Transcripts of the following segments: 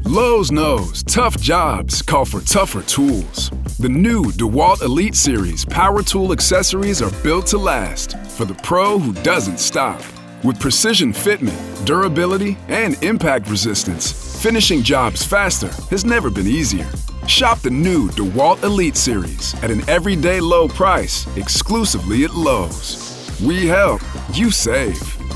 Lowe's knows tough jobs call for tougher tools. The new DeWalt Elite Series power tool accessories are built to last for the pro who doesn't stop. With precision fitment, durability, and impact resistance, finishing jobs faster has never been easier. Shop the new DeWalt Elite Series at an everyday low price exclusively at Lowe's. We help, you save.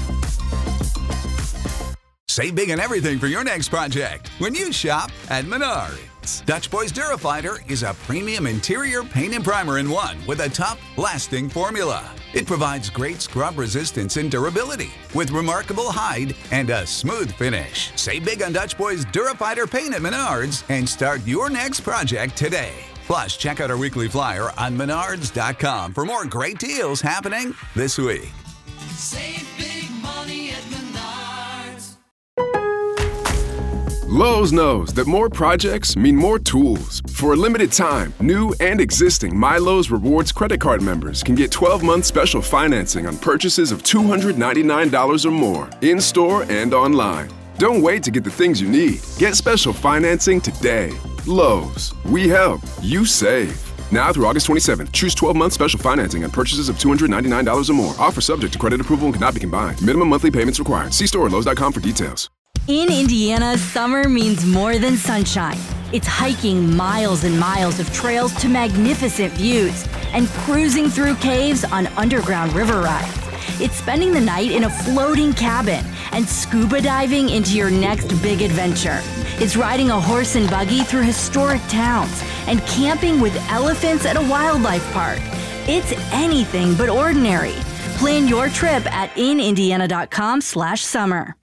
Save big on everything for your next project when you shop at Menards. Dutch Boys Durafighter is a premium interior paint and primer in one with a tough, lasting formula. It provides great scrub resistance and durability with remarkable hide and a smooth finish. Save big on Dutch Boys Durafighter paint at Menards and start your next project today. Plus, check out our weekly flyer on Menards.com for more great deals happening this week. Save big money at Menards. Lowe's knows that more projects mean more tools. For a limited time, new and existing MyLowe's Rewards credit card members can get 12-month special financing on purchases of $299 or more, in-store and online. Don't wait to get the things you need. Get special financing today. Lowe's. We help. You save. Now through August 27th, choose 12-month special financing on purchases of $299 or more. Offer subject to credit approval and cannot be combined. Minimum monthly payments required. See store at Lowe's.com for details. In Indiana, summer means more than sunshine. It's hiking miles and miles of trails to magnificent views and cruising through caves on underground river rides. It's spending the night in a floating cabin and scuba diving into your next big adventure. It's riding a horse and buggy through historic towns and camping with elephants at a wildlife park. It's anything but ordinary. Plan your trip at inindiana.com/summer.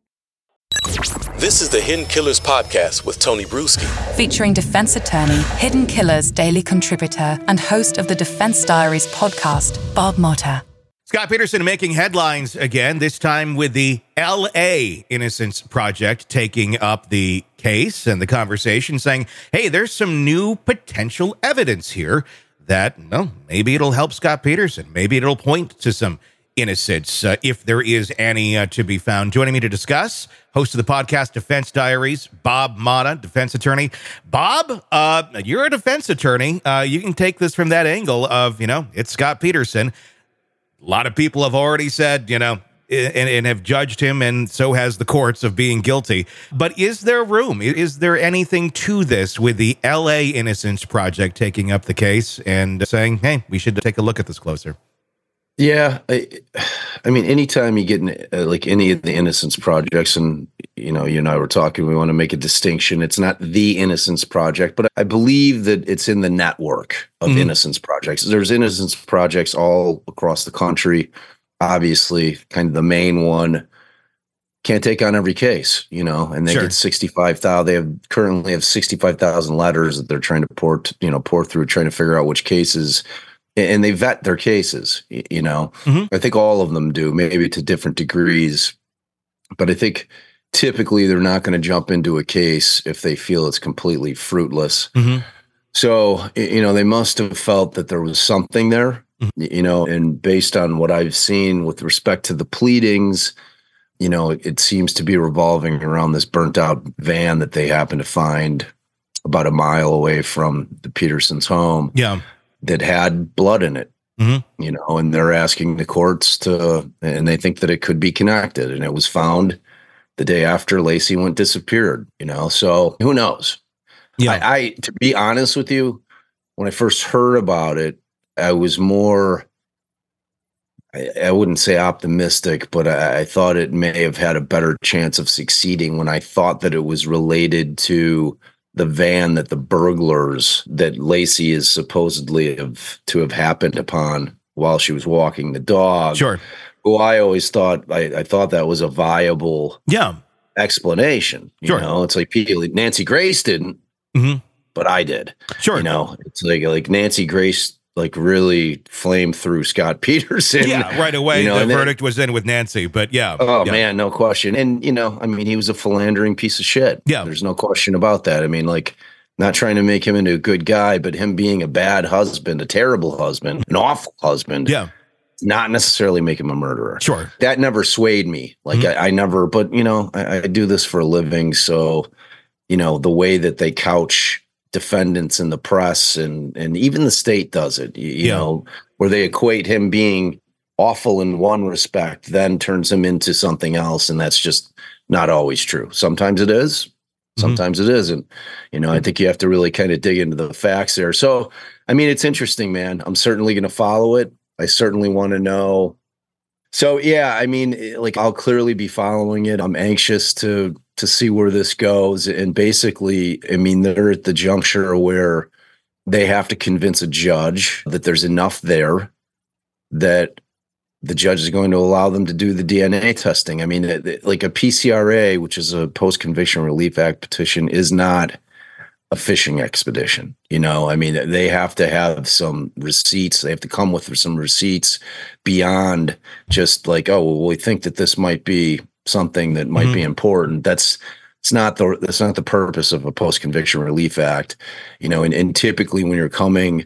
This is the Hidden Killers podcast with Tony Bruschi. Featuring defense attorney, Hidden Killers daily contributor, and host of the Defense Diaries podcast, Bob Motta. Scott Peterson making headlines again, this time with the L.A. Innocence Project taking up the case and the conversation, saying, hey, there's some new potential evidence here that, well, maybe it'll help Scott Peterson. Maybe it'll point to some innocence, if there is any to be found. Joining me to discuss, host of the podcast Defense Diaries, Bob Motta, defense attorney. Bob, you're a defense attorney. You can take this from that angle of, it's Scott Peterson. A lot of people have already said, and have judged him, and so has the courts, of being guilty. But is there room? Is there anything to this with the L.A. Innocence Project taking up the case and saying, hey, we should take a look at this closer? Yeah, I mean, anytime you get like any of the Innocence Projects, and you and I were talking, we want to make a distinction. It's not the Innocence Project, but I believe that it's in the network of Innocence Projects. There's Innocence Projects all across the country. Obviously, kind of the main one can't take on every case, and they get 65,000. They currently have 65,000 letters that they're trying to pour through, trying to figure out which cases. And they vet their cases, I think all of them do, maybe to different degrees. But I think typically they're not going to jump into a case if they feel it's completely fruitless. So, they must have felt that there was something there, and based on what I've seen with respect to the pleadings, it seems to be revolving around this burnt out van that they happen to find about a mile away from the Petersons' home. Yeah. That had blood in it, and they're asking the courts and they think that it could be connected, and it was found the day after Laci went disappeared, so who knows? Yeah. I to be honest with you, when I first heard about it, I was more, I wouldn't say optimistic, but I thought it may have had a better chance of succeeding when I thought that it was related to the van that the burglars that Laci is supposedly to have happened upon while she was walking the dog. Sure. Who I always thought, I thought that was a viable explanation. Sure. It's like Nancy Grace didn't, but I did. Sure. It's like Nancy Grace really flamed through Scott Peterson. Yeah, right away. The verdict was in with Nancy, but yeah. Oh, man, no question. And, he was a philandering piece of shit. Yeah. There's no question about that. I mean, not trying to make him into a good guy, but him being a bad husband, a terrible husband, an awful husband. Yeah. Not necessarily make him a murderer. Sure. That never swayed me. I never, but, I do this for a living. So, the way that they couch defendants in the press and even the state does it, you know, where they equate him being awful in one respect, then turns him into something else. And that's just not always true. Sometimes it is, sometimes it isn't. I think you have to really kind of dig into the facts there. So, I mean, it's interesting, man. I'm certainly going to follow it. I certainly want to know. So, yeah, I mean, like, I'll clearly be following it. I'm anxious to see where this goes. And basically, I mean, they're at the juncture where they have to convince a judge that there's enough there that the judge is going to allow them to do the DNA testing. I mean, like a PCRA, which is a Post-Conviction Relief Act petition, is not a fishing expedition. I mean, they have to have some receipts. They have to come with some receipts beyond just like, oh, well, we think that this might be something that might be important. That's not the purpose of a Post-Conviction Relief Act. And typically when you're coming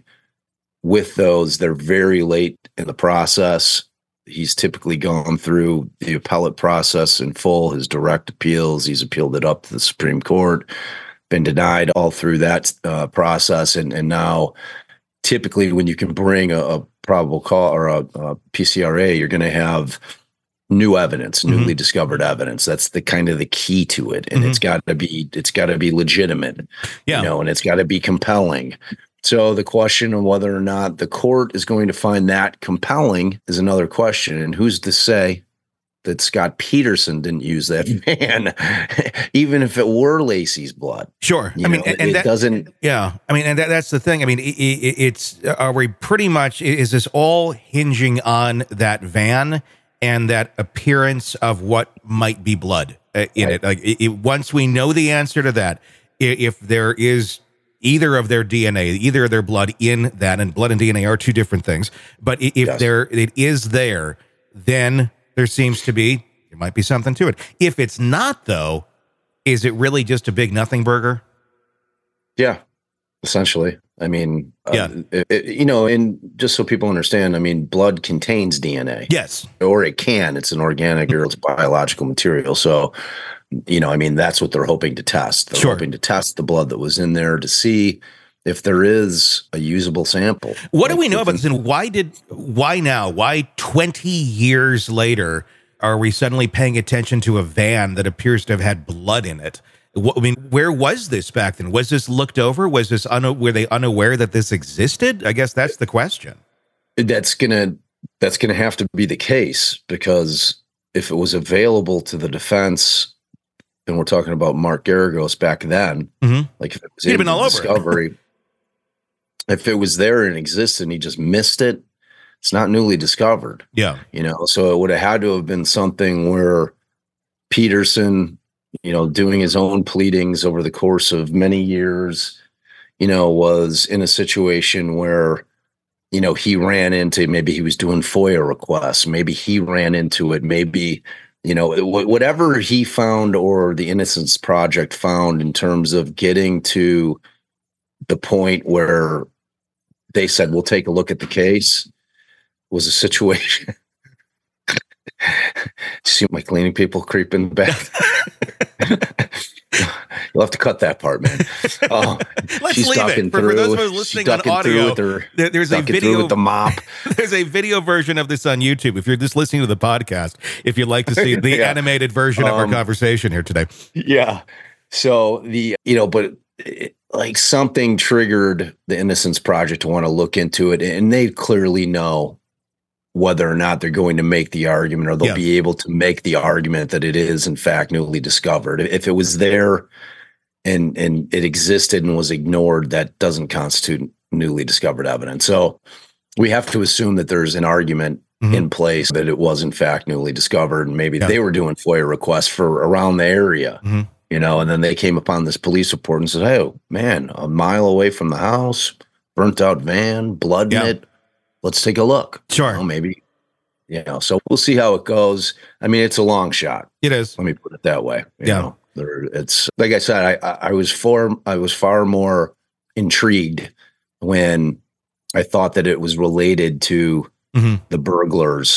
with those, they're very late in the process. He's typically gone through the appellate process in full, his direct appeals. He's appealed it up to the Supreme Court, been denied all through that process. And now typically when you can bring a probable cause or a PCRA, you're going to have new evidence, newly discovered evidence. That's the kind of the key to it. And it's got to be legitimate, and it's got to be compelling. So the question of whether or not the court is going to find that compelling is another question. And who's to say that Scott Peterson didn't use that van, even if it were Laci's blood? Sure. I mean, and that doesn't. Yeah. I mean, and that's the thing. I mean, are we pretty much, is this all hinging on that van and that appearance of what might be blood in it? Like, once we know the answer to that, if there is either of their DNA, either of their blood in that, and blood and DNA are two different things. But if it is there, then there might be something to it. If it's not, though, is it really just a big nothing burger? Yeah, essentially. I mean, and just so people understand, I mean, blood contains DNA. Yes. Or it can. It's an organic or it's biological material. So, I mean, that's what they're hoping to test. They're hoping to test the blood that was in there to see if there is a usable sample. What do we know about this? And why now? Why 20 years later are we suddenly paying attention to a van that appears to have had blood in it? I mean, where was this back then? Was this looked over? Was this were they unaware that this existed? I guess that's the question. That's gonna have to be the case, because if it was available to the defense, and we're talking about Mark Geragos back then, like if it was in discovery, if it was there and existed and he just missed it, it's not newly discovered. Yeah. So it would have had to have been something where Peterson, doing his own pleadings over the course of many years, was in a situation where, he ran into, maybe he was doing FOIA requests, maybe he ran into it, maybe, whatever he found or the Innocence Project found in terms of getting to the point where they said, we'll take a look at the case, was a situation. See my cleaning people creep in the back. You'll have to cut that part, man. Let's leave it. For those of us listening on audio, there's a video with the mop. There's a video version of this on YouTube. If you're just listening to the podcast, if you'd like to see the animated version of our conversation here today. Yeah. So like something triggered the Innocence Project to want to look into it, and they clearly know whether or not they're going to make the argument, or they'll be able to make the argument that it is in fact newly discovered. If it was there and it existed and was ignored, that doesn't constitute newly discovered evidence. So we have to assume that there's an argument in place that it was in fact newly discovered, and maybe they were doing FOIA requests for around the area, and then they came upon this police report and said, "Hey, man, a mile away from the house, burnt out van, blood in it. Let's take a look." Sure. Maybe, so we'll see how it goes. I mean, it's a long shot. It is. Let me put it that way. You know, it's like I said, I was far more intrigued when I thought that it was related to the burglars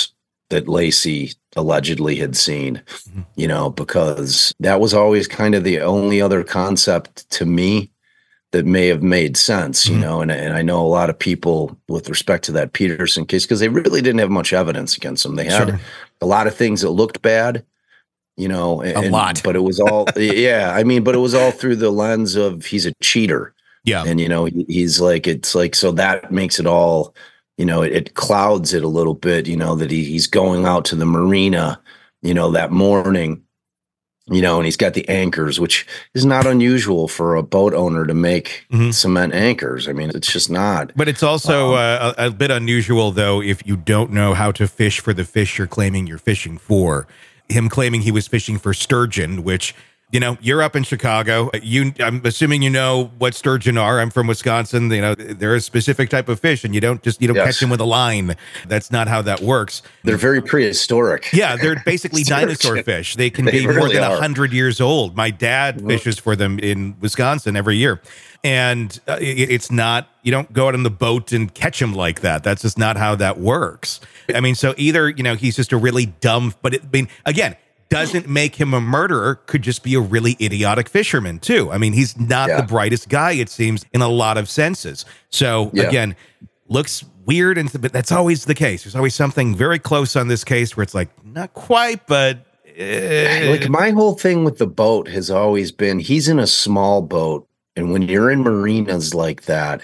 that Lacey allegedly had seen, because that was always kind of the only other concept to me that may have made sense, and I know a lot of people with respect to that Peterson case, because they really didn't have much evidence against him. They had a lot of things that looked bad, a lot, but it was all, but it was all through the lens of he's a cheater. Yeah. And, he's like, it's like, so that makes it all, it clouds it a little bit, that he's going out to the marina, that morning, and he's got the anchors, which is not unusual for a boat owner to make cement anchors. I mean, it's just not. But it's also a bit unusual, though, if you don't know how to fish for the fish you're claiming you're fishing for. Him claiming he was fishing for sturgeon, which, you're up in Chicago. I'm assuming you know what sturgeon are. I'm from Wisconsin. They're a specific type of fish, and you don't catch them with a line. That's not how that works. They're very prehistoric. Yeah, they're basically dinosaur fish. They can be more than 100 years old. My dad fishes for them in Wisconsin every year. And it's not, you don't go out on the boat and catch them like that. That's just not how that works. I mean, so either, he's just a really dumb, but again, doesn't make him a murderer, could just be a really idiotic fisherman too. I mean, he's not the brightest guy, it seems, in a lot of senses. So again, looks weird, but that's always the case. There's always something very close on this case where it's like, not quite, but... Like my whole thing with the boat has always been, he's in a small boat. And when you're in marinas like that,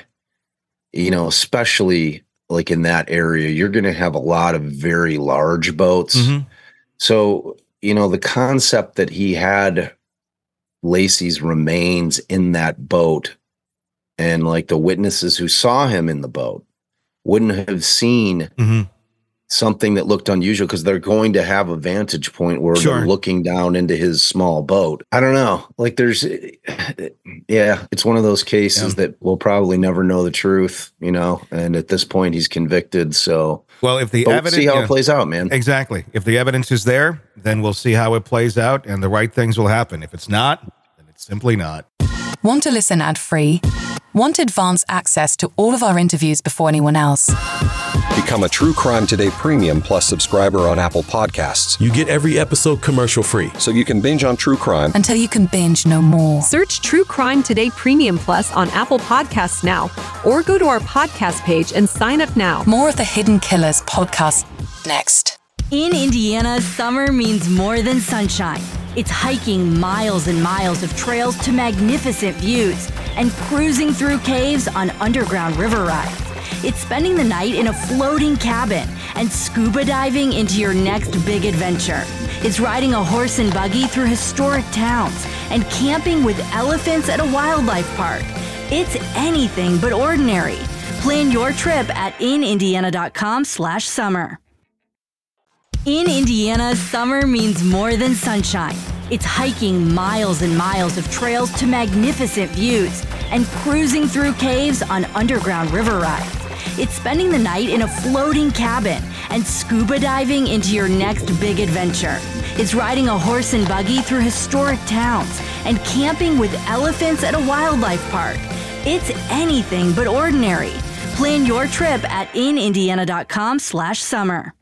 especially like in that area, you're going to have a lot of very large boats. So, the concept that he had Lacey's remains in that boat, and like the witnesses who saw him in the boat wouldn't have seen something that looked unusual, because they're going to have a vantage point where they're looking down into his small boat. I don't know. Like it's one of those cases that we'll probably never know the truth, and at this point he's convicted. So, well, if the evidence, see how it plays out, man. Exactly. If the evidence is there, then we'll see how it plays out and the right things will happen. If it's not, then it's simply not. Want to listen ad-free? Want advanced access to all of our interviews before anyone else? Become a True Crime Today Premium Plus subscriber on Apple Podcasts. You get every episode commercial-free, so you can binge on true crime until you can binge no more. Search True Crime Today Premium Plus on Apple Podcasts now, or go to our podcast page and sign up now. More of the Hidden Killers podcast next. In Indiana, summer means more than sunshine. It's hiking miles and miles of trails to magnificent views and cruising through caves on underground river rides. It's spending the night in a floating cabin and scuba diving into your next big adventure. It's riding a horse and buggy through historic towns and camping with elephants at a wildlife park. It's anything but ordinary. Plan your trip at inindiana.com/summer. In Indiana, summer means more than sunshine. It's hiking miles and miles of trails to magnificent views and cruising through caves on underground river rides. It's spending the night in a floating cabin and scuba diving into your next big adventure. It's riding a horse and buggy through historic towns and camping with elephants at a wildlife park. It's anything but ordinary. Plan your trip at inindiana.com/summer.